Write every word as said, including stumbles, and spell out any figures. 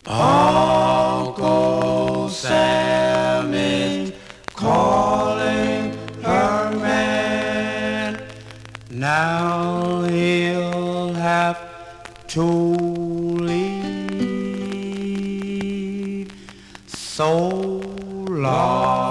Uncle Sam is calling her man. Now he'll have to leave. So long.